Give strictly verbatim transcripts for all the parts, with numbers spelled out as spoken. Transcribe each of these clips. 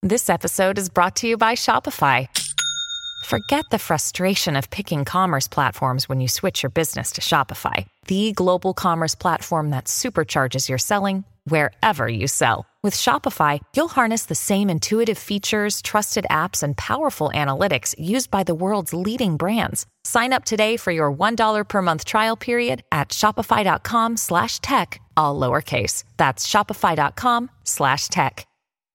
This episode is brought to you by Shopify. Forget the frustration of picking commerce platforms when you switch your business to Shopify, the global commerce platform that supercharges your selling wherever you sell. With Shopify, you'll harness the same intuitive features, trusted apps, and powerful analytics used by the world's leading brands. Sign up today for your one dollar per month trial period at shopify.com slash tech, all lowercase. That's shopify.com slash tech.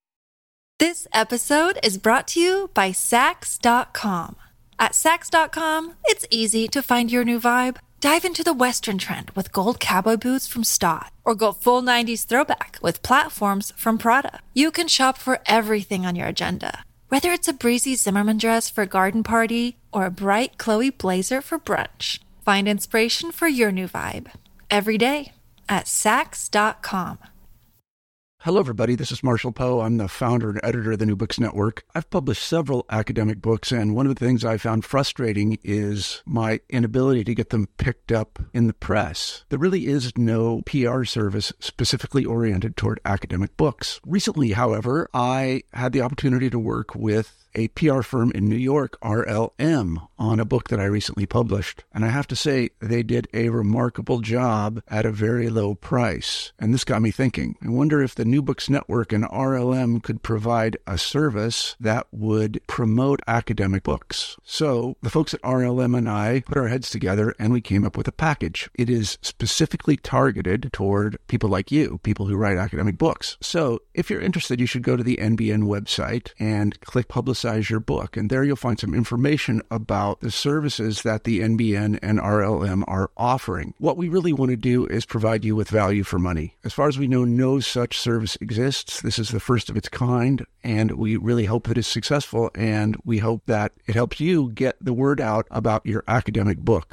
This episode is brought to you by Sax dot com. At Sax dot com, it's easy to find your new vibe. Dive into the Western trend with gold cowboy boots from Stott, or go full nineties throwback with platforms from Prada. You can shop for everything on your agenda, whether it's a breezy Zimmermann dress for a garden party or a bright Chloe blazer for brunch. Find inspiration for your new vibe every day at Sax dot com. Hello, everybody. This is Marshall Poe. I'm the founder and editor of the New Books Network. I've published several academic books, and one of the things I found frustrating is my inability to get them picked up in the press. There really is no P R service specifically oriented toward academic books. Recently, however, I had the opportunity to work with a P R firm in New York, R L M, on a book that I recently published. And I have to say, they did a remarkable job at a very low price. And this got me thinking. I wonder if the New Books Network and R L M could provide a service that would promote academic books. So the folks at R L M and I put our heads together and we came up with a package. It is specifically targeted toward people like you, people who write academic books. So if you're interested, you should go to the N B N website and click Publicize your book. And there you'll find some information about the services that the N B N and R L M are offering. What we really want to do is provide you with value for money. As far as we know, no such service exists. This is the first of its kind, and we really hope it is successful, and we hope that it helps you get the word out about your academic book.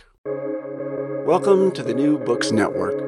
Welcome to the New Books Network.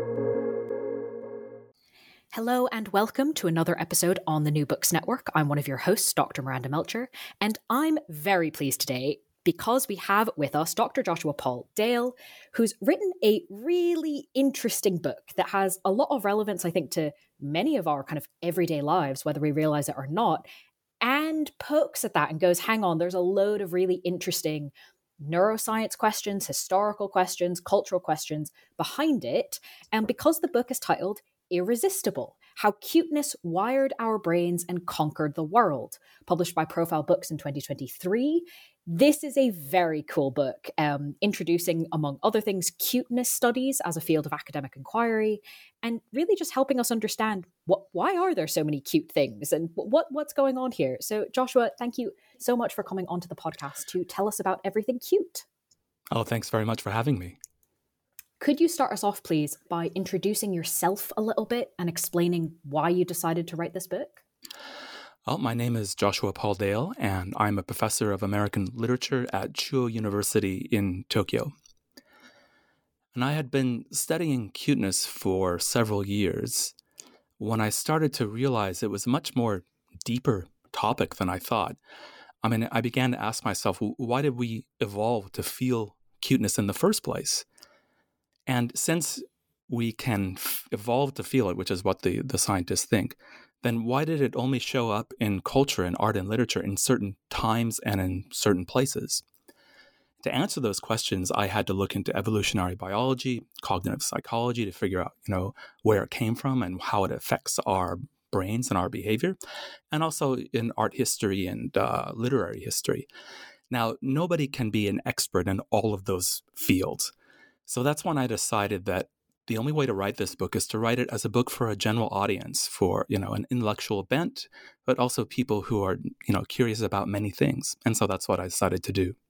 Hello and welcome to another episode on the New Books Network. I'm one of your hosts, Doctor Miranda Melcher, and I'm very pleased today because we have with us Doctor Joshua Paul Dale, who's written a really interesting book that has a lot of relevance, I think, to many of our kind of everyday lives, whether we realize it or not, and pokes at that and goes, hang on, there's a load of really interesting neuroscience questions, historical questions, cultural questions behind it. And because the book is titled Irresistible: How Cuteness Wired Our Brains and Conquered the World, published by Profile Books in twenty twenty-three. This is a very cool book, um, introducing, among other things, cuteness studies as a field of academic inquiry, and really just helping us understand what, why are there so many cute things and what what's going on here. So, Joshua, thank you so much for coming onto the podcast to tell us about everything cute. Oh, thanks very much for having me. Could you start us off, please, by introducing yourself a little bit and explaining why you decided to write this book? Well, my name is Joshua Paul Dale, and I'm a professor of American literature at Chuo University in Tokyo. And I had been studying cuteness for several years when I started to realize it was a much more deeper topic than I thought. I mean, I began to ask myself, why did we evolve to feel cuteness in the first place? And since we can f- evolve to feel it, which is what the, the scientists think, then why did it only show up in culture and art and literature in certain times and in certain places? To answer those questions, I had to look into evolutionary biology, cognitive psychology to figure out, you know, where it came from and how it affects our brains and our behavior, and also in art history and uh, literary history. Now, nobody can be an expert in all of those fields. So that's when I decided that the only way to write this book is to write it as a book for a general audience, for, you know, an intellectual bent, but also people who are, you know, curious about many things. And so that's what I decided to do.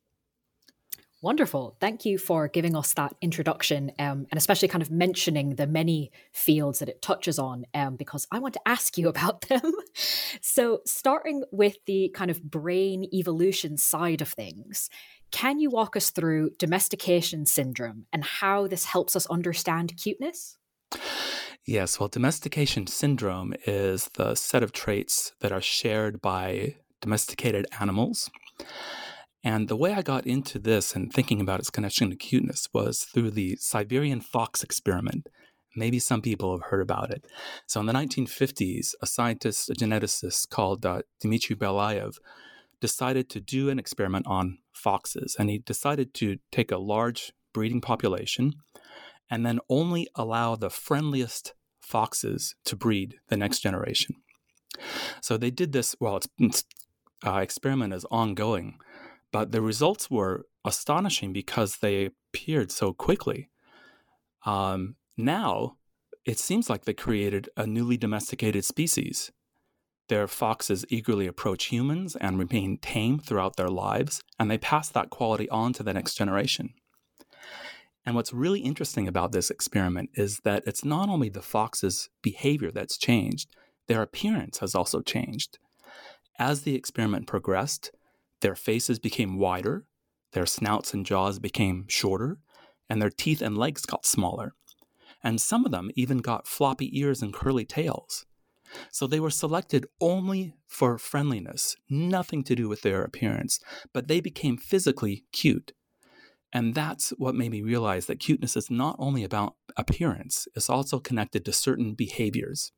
Wonderful. Thank you for giving us that introduction, um, and especially kind of mentioning the many fields that it touches on, um, because I want to ask you about them. So starting with the kind of brain evolution side of things, can you walk us through domestication syndrome and how this helps us understand cuteness? Yes, well, domestication syndrome is the set of traits that are shared by domesticated animals. And the way I got into this and thinking about its connection to cuteness was through the Siberian fox experiment. maybe some people have heard about it. So in the nineteen fifties, a scientist, a geneticist called uh, Dmitry Belayev decided to do an experiment on foxes. And he decided to take a large breeding population and then only allow the friendliest foxes to breed the next generation. So they did this, well, its uh, experiment is ongoing, but the results were astonishing because they appeared so quickly. Um, now, it seems like they created a newly domesticated species. Their foxes eagerly approach humans and remain tame throughout their lives, and they pass that quality on to the next generation. And what's really interesting about this experiment is that it's not only the fox's behavior that's changed, their appearance has also changed. As the experiment progressed, their faces became wider, their snouts and jaws became shorter, and their teeth and legs got smaller. And some of them even got floppy ears and curly tails. So they were selected only for friendliness, nothing to do with their appearance, but they became physically cute. And that's what made me realize that cuteness is not only about appearance, it's also connected to certain behaviors.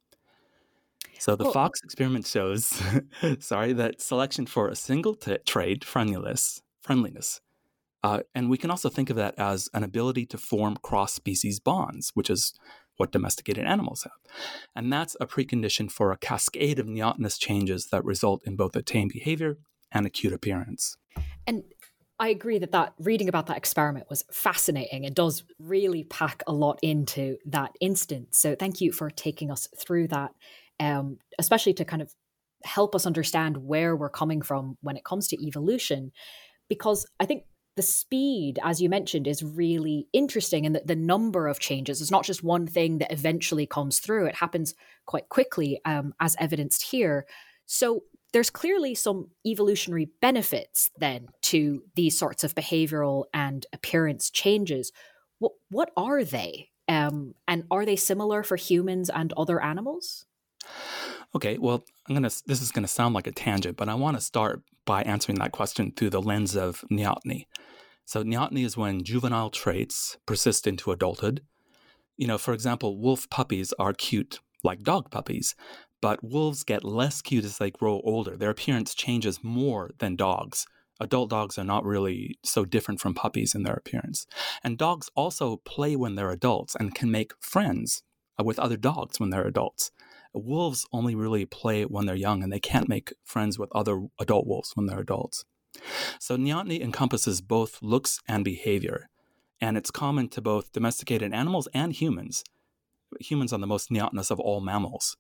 So the well, fox experiment shows, sorry, that selection for a single t- trait, friendliness, friendliness, uh, and we can also think of that as an ability to form cross-species bonds, which is what domesticated animals have. And that's a precondition for a cascade of neotenous changes that result in both a tame behavior and a cute appearance. And I agree that, that reading about that experiment was fascinating. It does really pack a lot into that instance. So thank you for taking us through that, um, especially to kind of help us understand where we're coming from when it comes to evolution. Because I think the speed, as you mentioned, is really interesting, and the, the number of changes is not just one thing that eventually comes through. It happens quite quickly, um, as evidenced here. So there's clearly some evolutionary benefits then to these sorts of behavioral and appearance changes. What, what are they? Um, and are they similar for humans and other animals? Okay, well, I'm gonna. This is going to sound like a tangent, but I want to start by answering that question through the lens of neoteny. So neoteny is when juvenile traits persist into adulthood. You know, for example, wolf puppies are cute like dog puppies, but wolves get less cute as they grow older. Their appearance changes more than dogs. Adult dogs are not really so different from puppies in their appearance. And dogs also play when they're adults and can make friends with other dogs when they're adults. Wolves only really play when they're young, and they can't make friends with other adult wolves when they're adults. So neoteny encompasses both looks and behavior, and it's common to both domesticated animals and humans. Humans are the most neotenous of all mammals.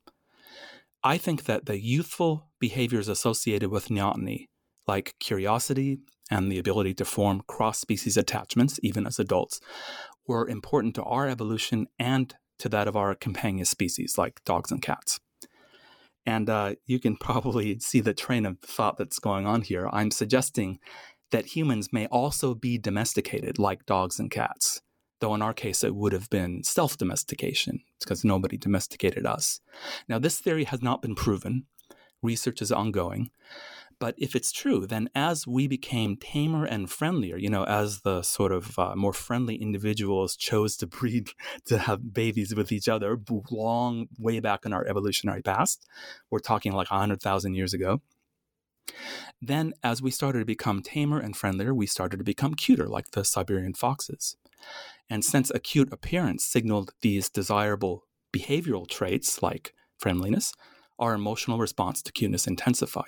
I think that the youthful behaviors associated with neoteny, like curiosity and the ability to form cross-species attachments, even as adults, were important to our evolution and to that of our companion species, like dogs and cats. And uh, you can probably see the train of thought that's going on here. I'm suggesting that humans may also be domesticated like dogs and cats, though in our case it would have been self-domestication because nobody domesticated us. Now, this theory has not been proven. Research is ongoing. But if it's true, then as we became tamer and friendlier, you know, as the sort of uh, more friendly individuals chose to breed, to have babies with each other long way back in our evolutionary past, we're talking like one hundred thousand years ago, then as we started to become tamer and friendlier, we started to become cuter, like the Siberian foxes. And since a cute appearance signaled these desirable behavioral traits like friendliness, our emotional response to cuteness intensified.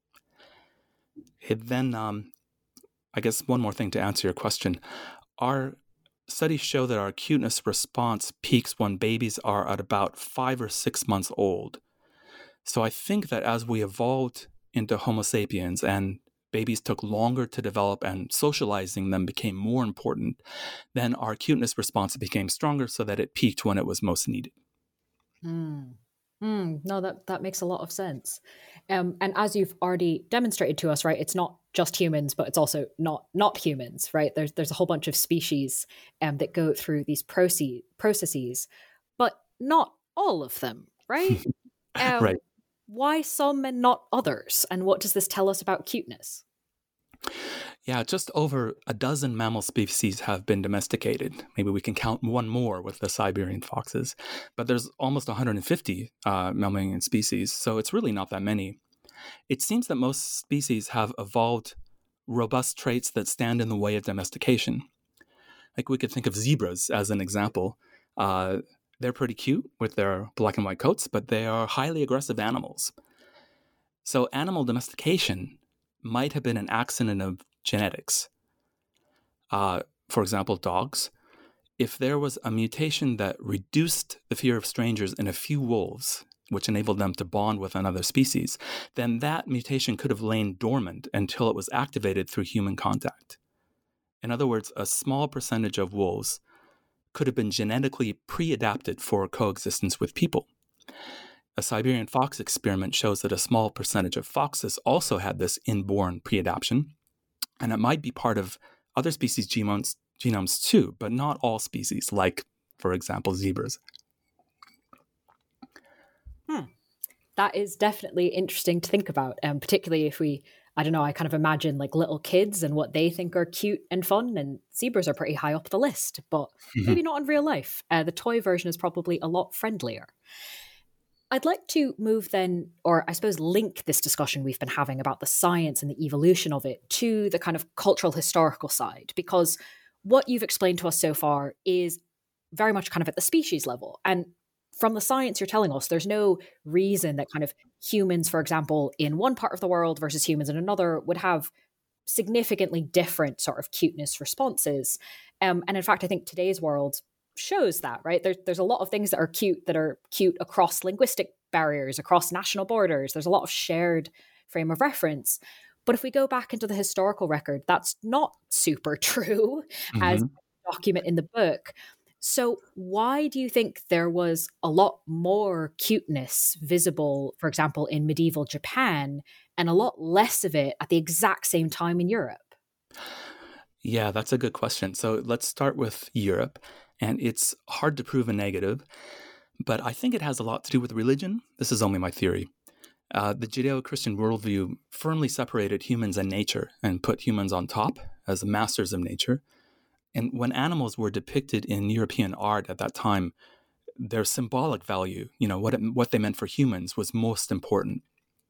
It then, um, I guess one more thing to answer your question. Our studies show that our cuteness response peaks when babies are at about five or six months old. So I think that as we evolved into Homo sapiens and babies took longer to develop and socializing them became more important, then our cuteness response became stronger so that it peaked when it was most needed. Mm. Mm, no, that, that makes a lot of sense. Um, and as you've already demonstrated to us, right, it's not just humans, but it's also not not humans, right? There's there's a whole bunch of species um, that go through these proce- processes, but not all of them, right? um, right. Why some and not others? And what does this tell us about cuteness? Yeah, just over a dozen mammal species have been domesticated. Maybe we can count one more with the Siberian foxes. But there's almost one hundred fifty uh, mammalian species, so it's really not that many. It seems that most species have evolved robust traits that stand in the way of domestication. Like we could think of zebras as an example. Uh, they're pretty cute with their black and white coats, but they are highly aggressive animals. So animal domestication might have been an accident of genetics. Uh, for example, dogs. If there was a mutation that reduced the fear of strangers in a few wolves, which enabled them to bond with another species, then that mutation could have lain dormant until it was activated through human contact. In other words, a small percentage of wolves could have been genetically pre-adapted for coexistence with people. A Siberian fox experiment shows that a small percentage of foxes also had this inborn pre-adaptation, and it might be part of other species' genomes, genomes too, but not all species, like, for example, zebras. Hmm. That is definitely interesting to think about, um, particularly if we, I don't know, I kind of imagine like little kids and what they think are cute and fun, and zebras are pretty high up the list, but mm-hmm. maybe not in real life. Uh, the toy version is probably a lot friendlier. I'd like to move then, or I suppose link this discussion we've been having about the science and the evolution of it to the kind of cultural historical side, because what you've explained to us so far is very much kind of at the species level. And from the science you're telling us, there's no reason that kind of humans, for example, in one part of the world versus humans in another would have significantly different sort of cuteness responses. Um, and in fact, I think today's world shows that, right? There, there's a lot of things that are cute that are cute across linguistic barriers, across national borders. There's a lot of shared frame of reference. But if we go back into the historical record, that's not super true, mm-hmm. as document in the book. So why do you think there was a lot more cuteness visible, for example, in medieval Japan, and a lot less of it at the exact same time in Europe? Yeah, that's a good question. So let's start with Europe. And it's hard to prove a negative, but I think it has a lot to do with religion. This is only my theory. Uh, the Judeo-Christian worldview firmly separated humans and nature and put humans on top as the masters of nature. And when animals were depicted in European art at that time, their symbolic value, you know, what it, what they meant for humans was most important.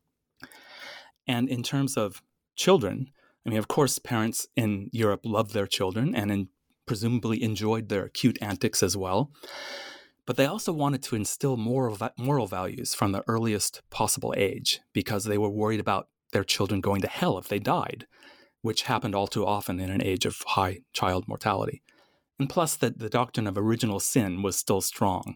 And in terms of children, I mean, of course, parents in Europe loved their children and in presumably enjoyed their cute antics as well. But they also wanted to instill moral moral values from the earliest possible age because they were worried about their children going to hell if they died, which happened all too often in an age of high child mortality. And plus that the doctrine of original sin was still strong.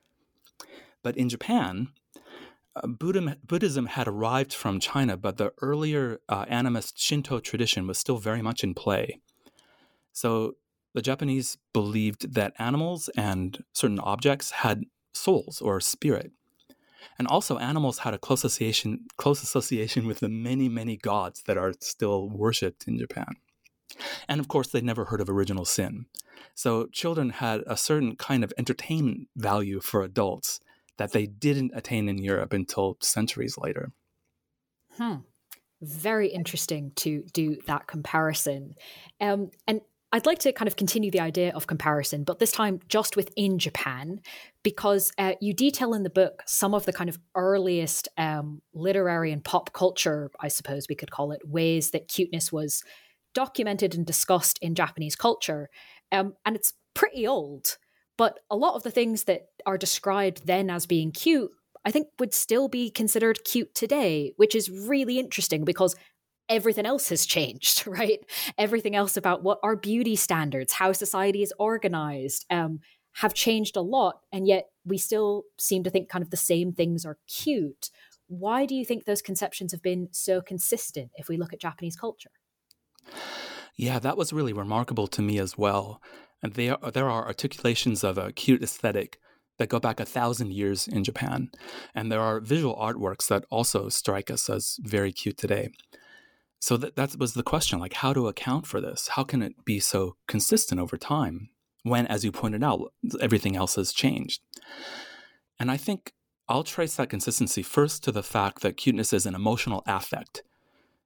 But in Japan, uh, Buddhism, Buddhism had arrived from China, but the earlier uh, animist Shinto tradition was still very much in play. So the Japanese believed that animals and certain objects had souls or spirit. And also animals had a close association, close association with the many, many gods that are still worshipped in Japan. And of course, they'd never heard of original sin. So children had a certain kind of entertainment value for adults that they didn't attain in Europe until centuries later. Hmm. Very interesting to do that comparison. Um, and I'd like to kind of continue the idea of comparison, but this time just within Japan, because uh, you detail in the book some of the kind of earliest um, literary and pop culture, I suppose we could call it, ways that cuteness was documented and discussed in Japanese culture. Um, and it's pretty old, but a lot of the things that are described then as being cute, I think would still be considered cute today, which is really interesting because everything else has changed, right? Everything else about what our beauty standards, how society is organized, um, have changed a lot. And yet we still seem to think kind of the same things are cute. Why do you think those conceptions have been so consistent if we look at Japanese culture? Yeah, that was really remarkable to me as well. And there, there are articulations of a cute aesthetic that go back a thousand years in Japan. And there are visual artworks that also strike us as very cute today. So that, that was the question, like how to account for this? How can it be so consistent over time when, as you pointed out, everything else has changed? And I think I'll trace that consistency first to the fact that cuteness is an emotional affect.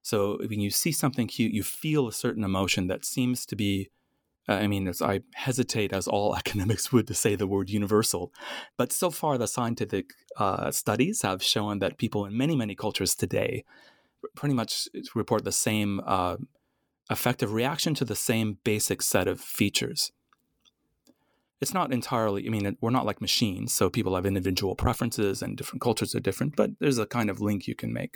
So when you see something cute, you feel a certain emotion that seems to be, uh, I mean, as I hesitate, as all academics would, to say the word universal. But so far, the scientific uh, studies have shown that people in many, many cultures today pretty much report the same uh, effective reaction to the same basic set of features. It's not entirely, I mean, we're not like machines, so people have individual preferences and different cultures are different, but there's a kind of link you can make.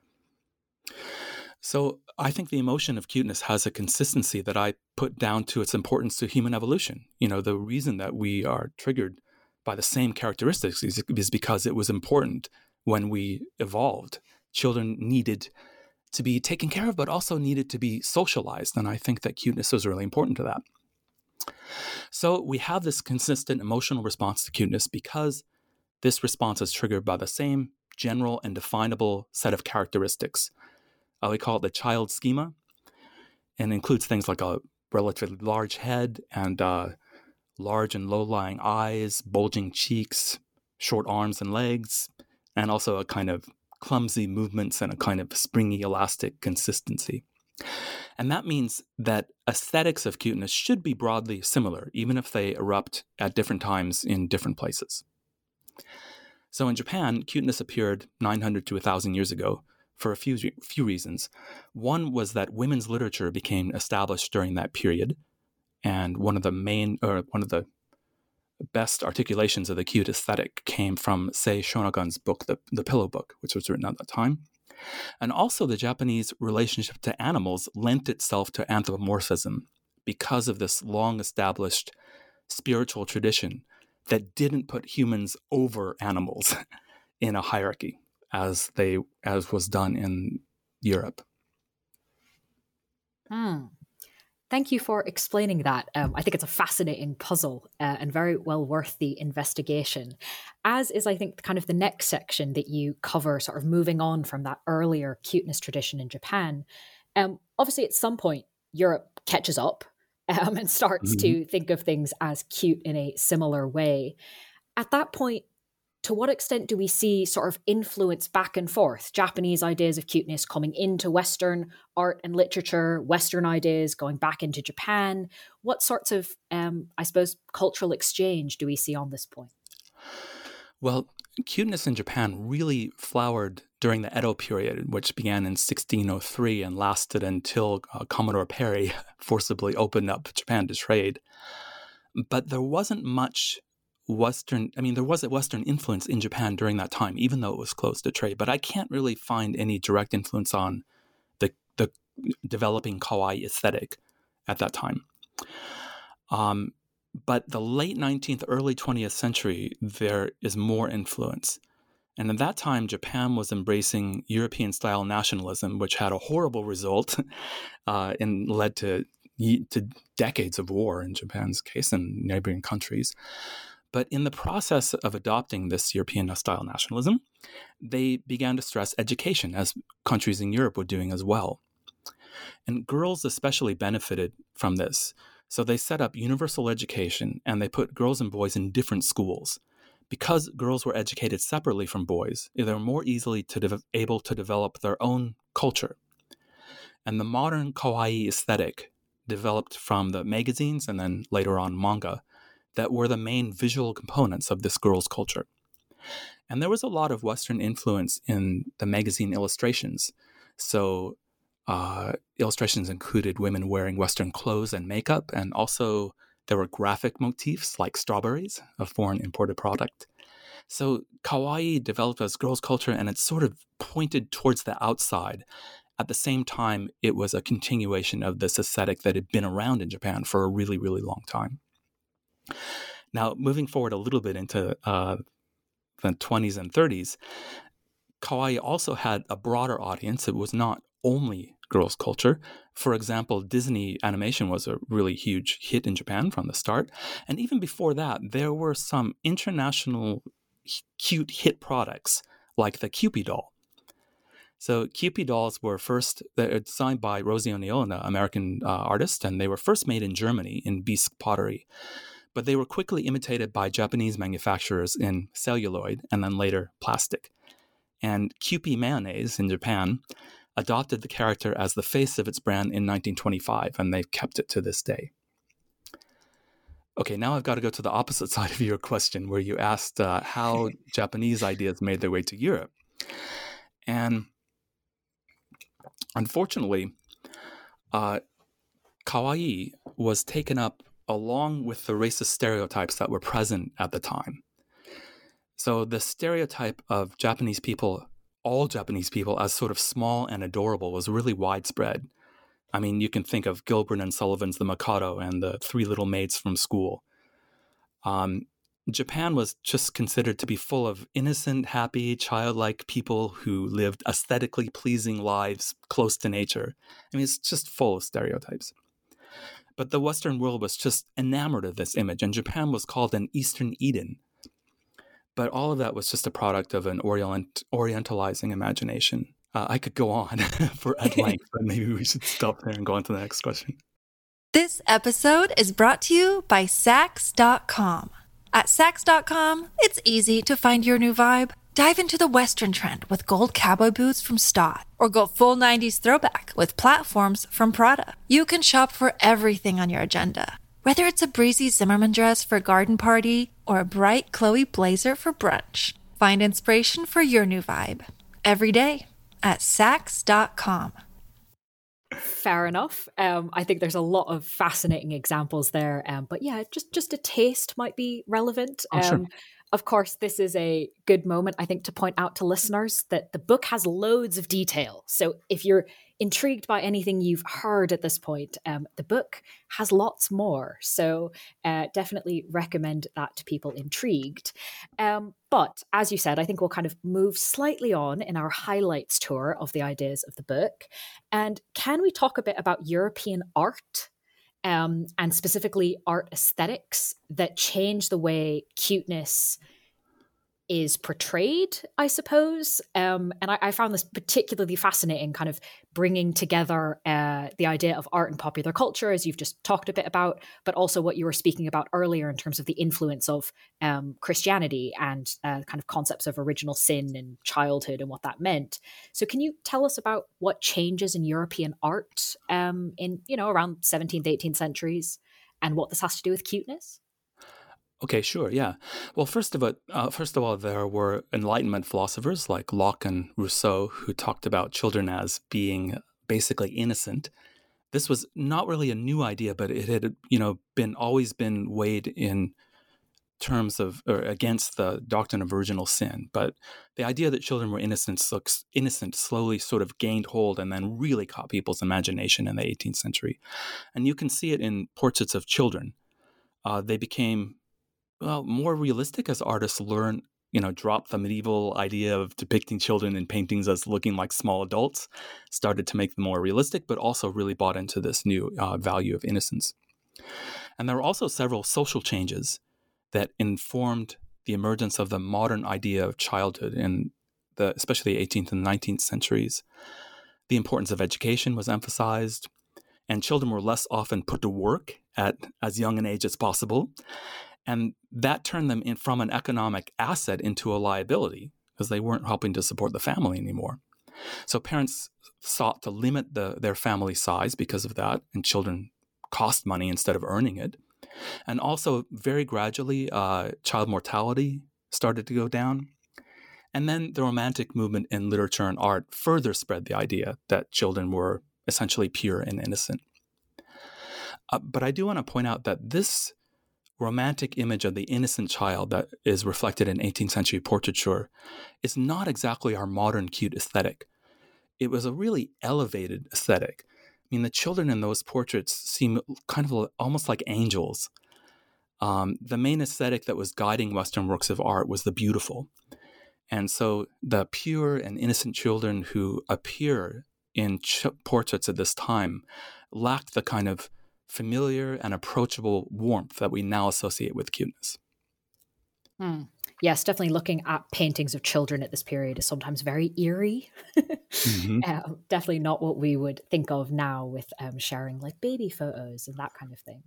So I think the emotion of cuteness has a consistency that I put down to its importance to human evolution. You know, the reason that we are triggered by the same characteristics is, is because it was important when we evolved. Children needed to be taken care of, but also needed to be socialized. And I think that cuteness was really important to that. So we have this consistent emotional response to cuteness because this response is triggered by the same general and definable set of characteristics. Uh, we call it the child schema, and includes things like a relatively large head and uh, large and low-lying eyes, bulging cheeks, short arms and legs, and also a kind of clumsy movements and a kind of springy, elastic consistency. And that means that aesthetics of cuteness should be broadly similar, even if they erupt at different times in different places. So in Japan, cuteness appeared nine hundred to one thousand years ago for a few, few reasons. One was that women's literature became established during that period, and one of the main, or one of the best articulations of the cute aesthetic came from Sei Shonagon's book, The, the Pillow Book, which was written at that time. And also the Japanese relationship to animals lent itself to anthropomorphism because of this long-established spiritual tradition that didn't put humans over animals in a hierarchy as they as was done in Europe. Hmm. Thank you for explaining that. Um, I think it's a fascinating puzzle uh, and very well worth the investigation, as is, I think, kind of the next section that you cover, sort of moving on from that earlier cuteness tradition in Japan. Um, obviously, at some point, Europe catches up um, and starts mm-hmm. to think of things as cute in a similar way. At that point, to what extent do we see sort of influence back and forth? Japanese ideas of cuteness coming into Western art and literature, Western ideas going back into Japan. What sorts of, um, I suppose, cultural exchange do we see on this point? Well, cuteness in Japan really flowered during the Edo period, which began in sixteen oh three and lasted until uh, Commodore Perry forcibly opened up Japan to trade. But there wasn't much Western, I mean, there was a Western influence in Japan during that time, even though it was closed to trade. But I can't really find any direct influence on the the developing kawaii aesthetic at that time. Um, but the late nineteenth, early twentieth century, there is more influence. And at that time, Japan was embracing European-style nationalism, which had a horrible result uh, and led to, to decades of war in Japan's case and neighboring countries. But in the process of adopting this European-style nationalism, they began to stress education, as countries in Europe were doing as well. And girls especially benefited from this. So they set up universal education, and they put girls and boys in different schools. Because girls were educated separately from boys, they were more easily to de- able to develop their own culture. And the modern kawaii aesthetic developed from the magazines and then later on manga that were the main visual components of this girls' culture. And there was a lot of Western influence in the magazine illustrations. So uh, illustrations included women wearing Western clothes and makeup, and also there were graphic motifs like strawberries, a foreign imported product. So kawaii developed as girls' culture, and it sort of pointed towards the outside. At the same time, it was a continuation of this aesthetic that had been around in Japan for a really, really long time. Now, moving forward a little bit into uh, the twenties and thirties, kawaii also had a broader audience. It was not only girls' culture. For example, Disney animation was a really huge hit in Japan from the start. And even before that, there were some international cute hit products like the Kewpie doll. So Kewpie dolls were first designed by Rosie O'Neill, an American uh, artist, and they were first made in Germany in bisque pottery. But they were quickly imitated by Japanese manufacturers in celluloid and then later plastic. And Kewpie mayonnaise in Japan adopted the character as the face of its brand in nineteen twenty-five, and they've kept it to this day. Okay, now I've got to go to the opposite side of your question, where you asked uh, how Japanese ideas made their way to Europe. And unfortunately, uh, kawaii was taken up along with the racist stereotypes that were present at the time. So the stereotype of Japanese people, all Japanese people, as sort of small and adorable was really widespread. I mean, you can think of Gilbert and Sullivan's The Mikado and the Three Little Maids from School. Um, Japan was just considered to be full of innocent, happy, childlike people who lived aesthetically pleasing lives close to nature. I mean, it's just full of stereotypes. But the Western world was just enamored of this image, and Japan was called an Eastern Eden. But all of that was just a product of an orient, orientalizing imagination. Uh, I could go on for at length, but maybe we should stop there and go on to the next question. This episode is brought to you by Sax dot com. At Sax dot com, it's easy to find your new vibe. Dive into the Western trend with gold cowboy boots from Stott, or go full nineties throwback with platforms from Prada. You can shop for everything on your agenda, whether it's a breezy Zimmermann dress for a garden party or a bright Chloe blazer for brunch. Find inspiration for your new vibe every day at Sax dot com. Fair enough. Um, I think there's a lot of fascinating examples there. Um, but yeah, just, just a taste might be relevant. Oh, sure. Um, of course, this is a good moment, I think, to point out to listeners that the book has loads of detail. So if you're intrigued by anything you've heard at this point, um, the book has lots more. So uh, definitely recommend that to people intrigued. Um, but as you said, I think we'll kind of move slightly on in our highlights tour of the ideas of the book. And can we talk a bit about European art? Um, and specifically art aesthetics that change the way cuteness is portrayed, I suppose. Um, and I, I found this particularly fascinating, kind of bringing together uh, the idea of art and popular culture, as you've just talked a bit about, but also what you were speaking about earlier in terms of the influence of um, Christianity and uh, kind of concepts of original sin and childhood and what that meant. So can you tell us about what changes in European art um, in, you know, around seventeenth, eighteenth centuries and what this has to do with cuteness? Okay, sure, yeah. Well, first of all, uh, first of all, there were Enlightenment philosophers like Locke and Rousseau who talked about children as being basically innocent. This was not really a new idea, but it had, you know, been always been weighed in terms of or against the doctrine of original sin. But the idea that children were innocent, looks innocent slowly sort of gained hold and then really caught people's imagination in the eighteenth century, and you can see it in portraits of children. Uh, they became Well, more realistic as artists learn, you know, drop the medieval idea of depicting children in paintings as looking like small adults, started to make them more realistic, but also really bought into this new uh, value of innocence. And there were also several social changes that informed the emergence of the modern idea of childhood in the, especially the eighteenth and nineteenth centuries. The importance of education was emphasized, and children were less often put to work at as young an age as possible. And that turned them in from an economic asset into a liability because they weren't helping to support the family anymore. So parents sought to limit the, their family size because of that, and children cost money instead of earning it. And also, very gradually, uh, child mortality started to go down. And then the Romantic movement in literature and art further spread the idea that children were essentially pure and innocent. Uh, but I do want to point out that this romantic image of the innocent child that is reflected in eighteenth century portraiture is not exactly our modern cute aesthetic. It was a really elevated aesthetic. I mean, the children in those portraits seem kind of almost like angels. Um, the main aesthetic that was guiding Western works of art was the beautiful. And so the pure and innocent children who appear in ch- portraits at this time lacked the kind of familiar and approachable warmth that we now associate with cuteness. Hmm. Yes, definitely looking at paintings of children at this period is sometimes very eerie. mm-hmm. uh, definitely not what we would think of now with um, sharing like baby photos and that kind of thing.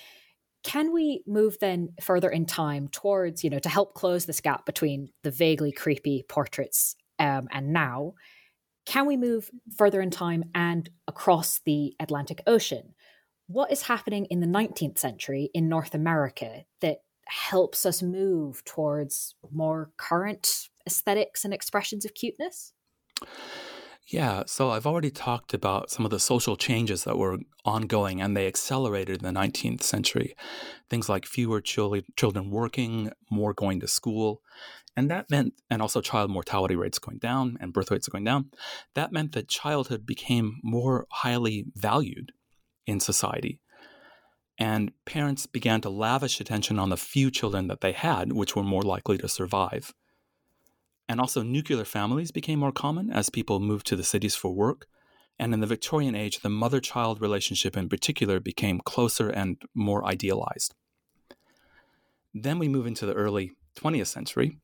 Can we move then further in time towards, you know, to help close this gap between the vaguely creepy portraits um, and now? can we move further in time and across the Atlantic Ocean? What is happening in the nineteenth century in North America that helps us move towards more current aesthetics and expressions of cuteness? Yeah, so I've already talked about some of the social changes that were ongoing, and they accelerated in the nineteenth century. Things like fewer chil- children working, more going to school. And that meant, and also child mortality rates going down and birth rates going down. That meant that childhood became more highly valued in society. And parents began to lavish attention on the few children that they had, which were more likely to survive. And also nuclear families became more common as people moved to the cities for work. And in the Victorian age, the mother-child relationship in particular became closer and more idealized. Then we move into the early twentieth century.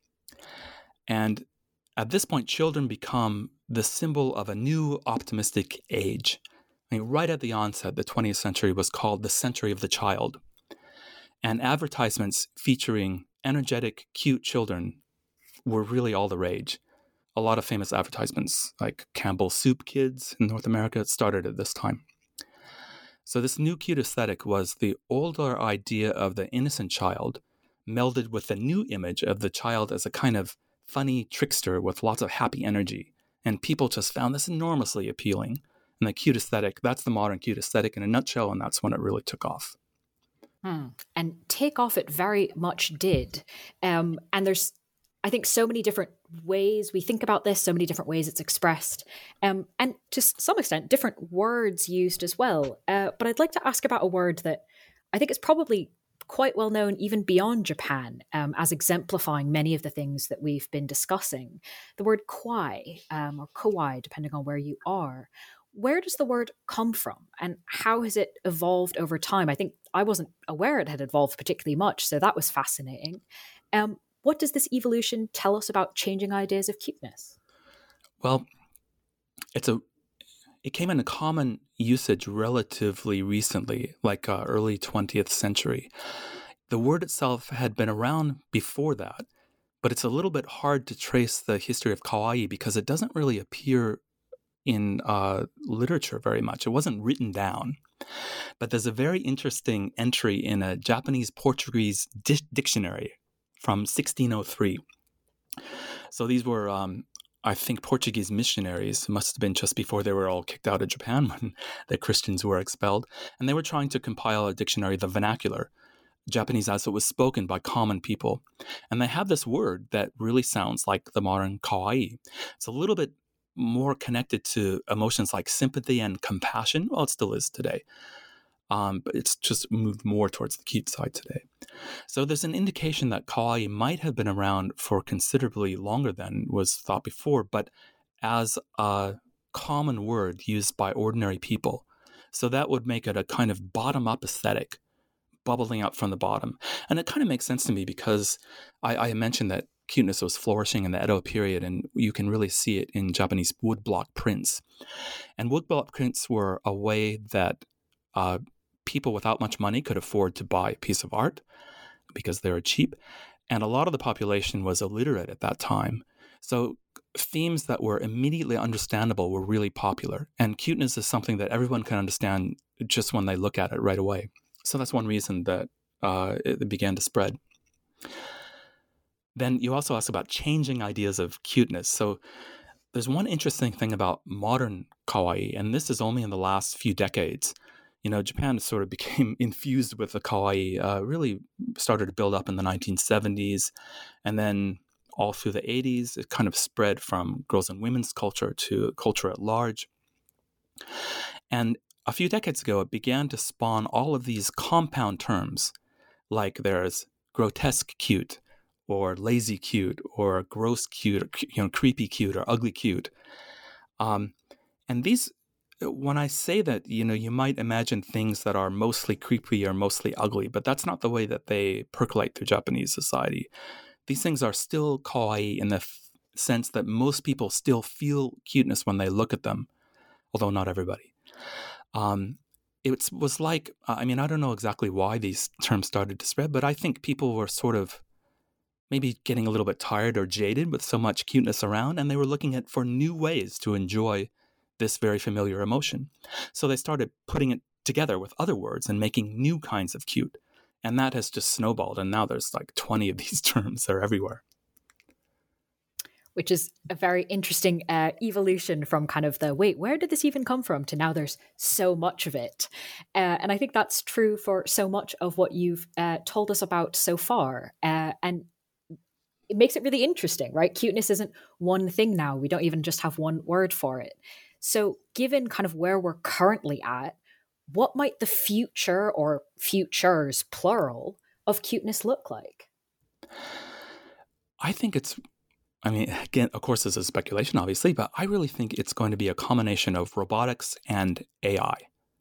And at this point, children become the symbol of a new optimistic age. I mean, right at the onset, the twentieth century was called the century of the child. And advertisements featuring energetic, cute children were really all the rage. A lot of famous advertisements, like Campbell Soup Kids in North America, started at this time. So this new cute aesthetic was the older idea of the innocent child melded with the new image of the child as a kind of funny trickster with lots of happy energy. And people just found this enormously appealing. And the cute aesthetic, that's the modern cute aesthetic in a nutshell, and that's when it really took off. Hmm. And take off it very much did. Um, and there's, I think, so many different ways we think about this, so many different ways it's expressed, um, and to some extent, different words used as well. Uh, but I'd like to ask about a word that I think is probably quite well known even beyond Japan, um, as exemplifying many of the things that we've been discussing. The word kawaii, um, or kawaii, depending on where you are. Where does the word come from, and how has it evolved over time? I think I wasn't aware it had evolved particularly much, so that was fascinating. Um, what does this evolution tell us about changing ideas of cuteness? Well, it's a it came into common usage relatively recently, like uh, early twentieth century. The word itself had been around before that, but it's a little bit hard to trace the history of kawaii because it doesn't really appear in uh, literature very much. It wasn't written down. But there's a very interesting entry in a Japanese-Portuguese di- dictionary from sixteen oh three. So these were, um, I think, Portuguese missionaries. Must have been just before they were all kicked out of Japan when the Christians were expelled. And they were trying to compile a dictionary, the vernacular, Japanese as it was spoken by common people. And they have this word that really sounds like the modern kawaii. It's a little bit more connected to emotions like sympathy and compassion. Well, it still is today. Um, but it's just moved more towards the cute side today. So there's an indication that kawaii might have been around for considerably longer than was thought before, but as a common word used by ordinary people. So that would make it a kind of bottom-up aesthetic, bubbling up from the bottom. And it kind of makes sense to me because I, I mentioned that cuteness was flourishing in the Edo period, and you can really see it in Japanese woodblock prints. And woodblock prints were a way that uh, people without much money could afford to buy a piece of art because they were cheap. And a lot of the population was illiterate at that time. So themes that were immediately understandable were really popular. And cuteness is something that everyone can understand just when they look at it right away. So that's one reason that uh, it began to spread. Then you also asked about changing ideas of cuteness. So there's one interesting thing about modern kawaii, and this is only in the last few decades. You know, Japan sort of became infused with the kawaii, uh, really started to build up in the nineteen seventies, and then all through the eighties, it kind of spread from girls and women's culture to culture at large. And a few decades ago, it began to spawn all of these compound terms, like there's grotesque cute, or lazy cute, or gross cute, or, you know, creepy cute, or ugly cute. Um, and these, when I say that, you know, you might imagine things that are mostly creepy or mostly ugly, but that's not the way that they percolate through Japanese society. These things are still kawaii in the f- sense that most people still feel cuteness when they look at them, although not everybody. Um, it was like, I mean, I don't know exactly why these terms started to spread, but I think people were sort of maybe getting a little bit tired or jaded with so much cuteness around, and they were looking at for new ways to enjoy this very familiar emotion. So they started putting it together with other words and making new kinds of cute. And that has just snowballed, and now there's like twenty of these terms. They're everywhere. Which is a very interesting uh, evolution from kind of the, wait, where did this even come from, to now there's so much of it. Uh, and I think that's true for so much of what you've uh, told us about so far. Uh, and it makes it really interesting, right? Cuteness isn't one thing now. We don't even just have one word for it. So given kind of where we're currently at, what might the future or futures, plural, of cuteness look like? I think it's I mean, again, of course, this is speculation, obviously, but I really think it's going to be a combination of robotics and A I.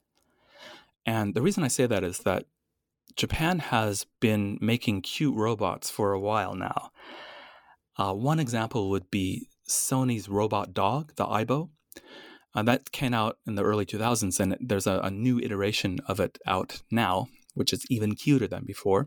And the reason I say that is that Japan has been making cute robots for a while now. Uh, one example would be Sony's robot dog, the Aibo. Uh, that came out in the early two thousands, and there's a, a new iteration of it out now, which is even cuter than before.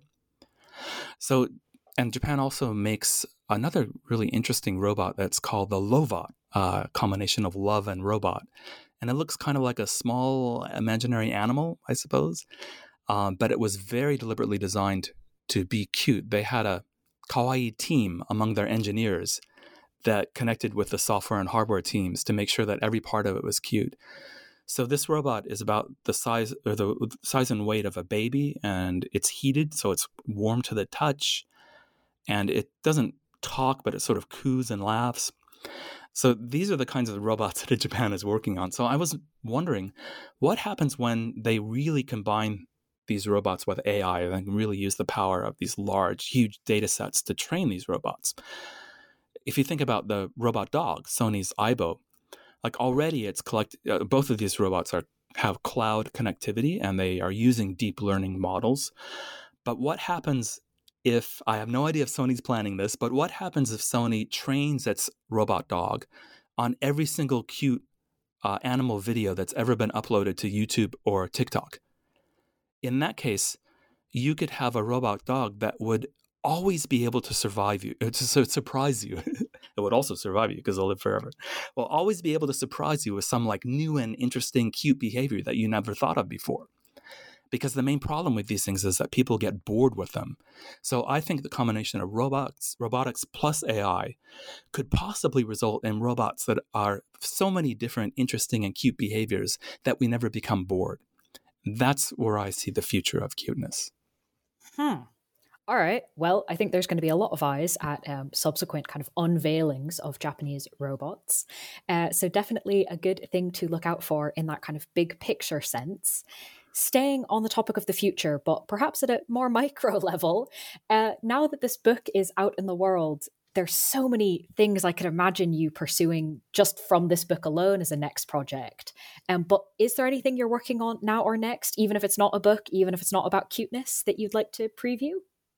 So, and Japan also makes another really interesting robot that's called the Lobot, a uh, combination of love and robot. And it looks kind of like a small imaginary animal, I suppose. Um, but it was very deliberately designed to be cute. They had a kawaii team among their engineers that connected with the software and hardware teams to make sure that every part of it was cute. So this robot is about the size or the size and weight of a baby, and it's heated, so it's warm to the touch. And it doesn't talk, but it sort of coos and laughs. So these are the kinds of robots that Japan is working on. So I was wondering, what happens when they really combine these robots with A I and really use the power of these large, huge data sets to train these robots? If you think about the robot dog, Sony's Aibo, like already it's collect. Uh, both of these robots are have cloud connectivity and they are using deep learning models. But what happens if, I have no idea if Sony's planning this, but what happens if Sony trains its robot dog on every single cute uh, animal video that's ever been uploaded to YouTube or TikTok? In that case, you could have a robot dog that would always be able to survive you, to surprise you. It would also survive you because it'll live forever. Will always be able to surprise you with some like new and interesting, cute behavior that you never thought of before. Because the main problem with these things is that people get bored with them. So I think the combination of robots, robotics plus A I could possibly result in robots that are so many different, interesting, and cute behaviors that we never become bored. That's where I see the future of cuteness. Hmm. All right. Well, I think there's going to be a lot of eyes at um, subsequent kind of unveilings of Japanese robots. Uh, so definitely a good thing to look out for in that kind of big picture sense. Staying on the topic of the future, but perhaps at a more micro level, uh, now that this book is out in the world, there's so many things I could imagine you pursuing just from this book alone as a next project. Um, but is there anything you're working on now or next, even if it's not a book, even if it's not about cuteness, that you'd like to preview?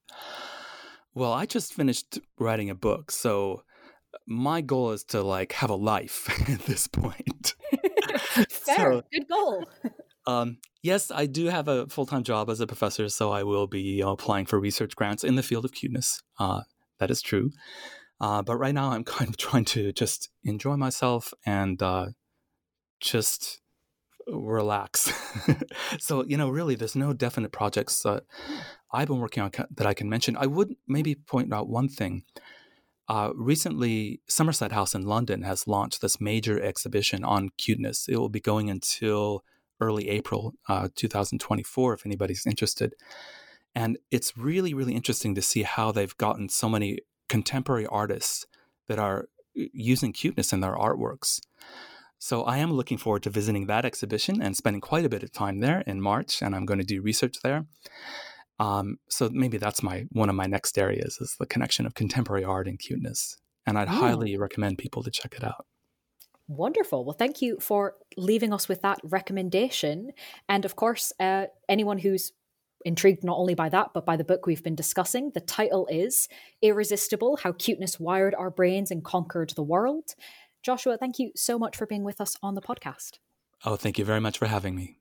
Well, I just finished writing a book, so my goal is to like have a life at this point. Fair, so, good goal. um, yes, I do have a full-time job as a professor, so I will be you know, applying for research grants in the field of cuteness. Uh, that is true. Uh, but right now I'm kind of trying to just enjoy myself and uh, just relax. So, you know, really, there's no definite projects that I've been working on that I can mention. I would maybe point out one thing. Uh, recently, Somerset House in London has launched this major exhibition on cuteness. It will be going until early April uh, two thousand twenty-four, if anybody's interested. And it's really, really interesting to see how they've gotten so many contemporary artists that are using cuteness in their artworks. So I am looking forward to visiting that exhibition and spending quite a bit of time there in March, and I'm going to do research there. Um, so maybe that's my one of my next areas is the connection of contemporary art and cuteness. And I'd oh. highly recommend people to check it out. Wonderful. Well, thank you for leaving us with that recommendation. And of course, uh, anyone who's intrigued not only by that, but by the book we've been discussing, the title is Irresistible: How Cuteness Wired Our Brains and Conquered the World. Joshua, thank you so much for being with us on the podcast. Oh, thank you very much for having me.